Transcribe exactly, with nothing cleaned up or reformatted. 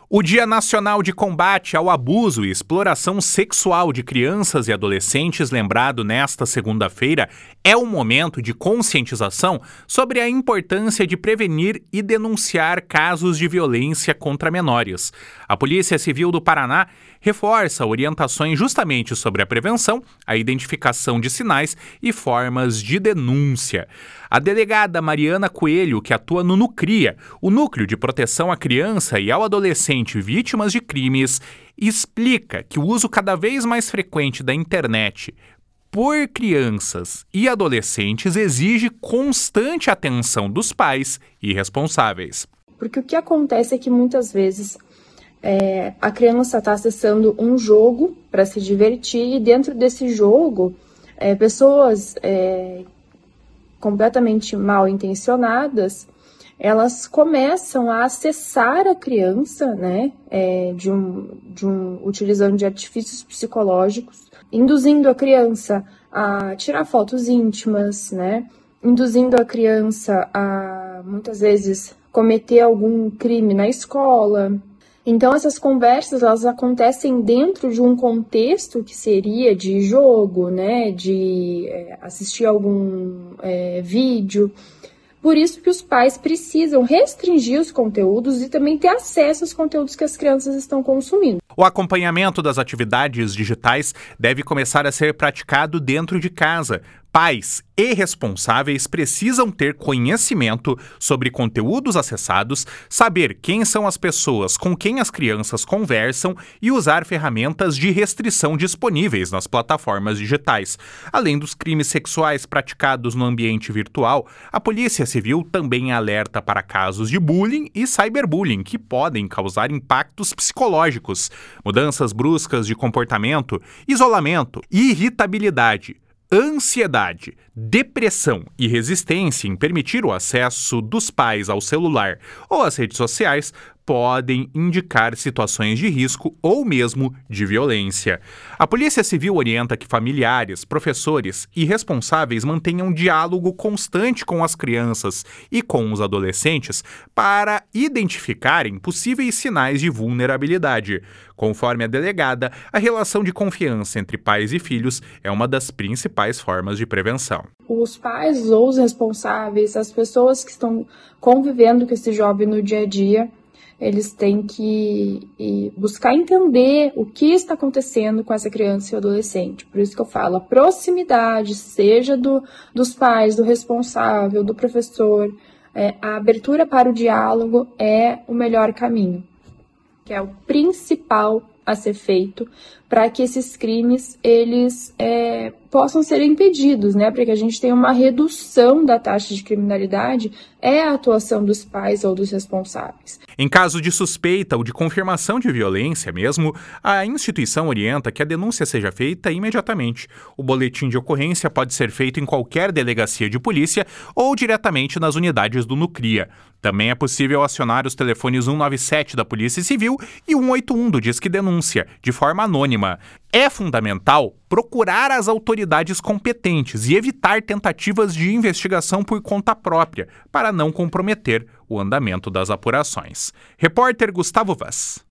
O Dia Nacional de Combate ao Abuso e Exploração Sexual de Crianças e Adolescentes, lembrado nesta segunda-feira, é um momento de conscientização sobre a importância de prevenir e denunciar casos de violência contra menores. A Polícia Civil do Paraná reforça orientações justamente sobre a prevenção, a identificação de sinais e formas de denúncia. A delegada Mariana Coelho, que atua no NUCRIA, o Núcleo de Proteção à Criança e ao Adolescente Vítimas de Crimes, explica que o uso cada vez mais frequente da internet por crianças e adolescentes exige constante atenção dos pais e responsáveis. Porque o que acontece é que muitas vezes é, a criança está acessando um jogo para se divertir e dentro desse jogo é, pessoas é, completamente mal intencionadas, elas começam a acessar a criança, né, é, de um, de um, utilizando de artifícios psicológicos, induzindo a criança a tirar fotos íntimas, né, induzindo a criança a, muitas vezes, cometer algum crime na escola. Então, essas conversas, elas acontecem dentro de um contexto que seria de jogo, né, de é, assistir algum é, vídeo. Por isso que os pais precisam restringir os conteúdos e também ter acesso aos conteúdos que as crianças estão consumindo. O acompanhamento das atividades digitais deve começar a ser praticado dentro de casa. Pais e responsáveis precisam ter conhecimento sobre conteúdos acessados, saber quem são as pessoas com quem as crianças conversam e usar ferramentas de restrição disponíveis nas plataformas digitais. Além dos crimes sexuais praticados no ambiente virtual, a Polícia Civil também alerta para casos de bullying e cyberbullying que podem causar impactos psicológicos, mudanças bruscas de comportamento, isolamento, irritabilidade, ansiedade, depressão e resistência em permitir o acesso dos pais ao celular ou às redes sociais podem indicar situações de risco ou mesmo de violência. A Polícia Civil orienta que familiares, professores e responsáveis mantenham diálogo constante com as crianças e com os adolescentes para identificarem possíveis sinais de vulnerabilidade. Conforme a delegada, a relação de confiança entre pais e filhos é uma das principais formas de prevenção. Os pais ou os responsáveis, as pessoas que estão convivendo com esse jovem no dia a dia, eles têm que buscar entender o que está acontecendo com essa criança e adolescente. Por isso que eu falo, a proximidade, seja do, dos pais, do responsável, do professor, é, a abertura para o diálogo é o melhor caminho, que é o principal a ser feito para que esses crimes eles é, possam ser impedidos, né? Para que a gente tenha uma redução da taxa de criminalidade, é a atuação dos pais ou dos responsáveis. Em caso de suspeita ou de confirmação de violência mesmo, a instituição orienta que a denúncia seja feita imediatamente. O boletim de ocorrência pode ser feito em qualquer delegacia de polícia ou diretamente nas unidades do NUCRIA. Também é possível acionar os telefones cento e noventa e sete da Polícia Civil e cento e oitenta e um do Disque Denúncia, de forma anônima. É fundamental procurar as autoridades competentes e evitar tentativas de investigação por conta própria, para não comprometer o andamento das apurações. Repórter Gustavo Vaz.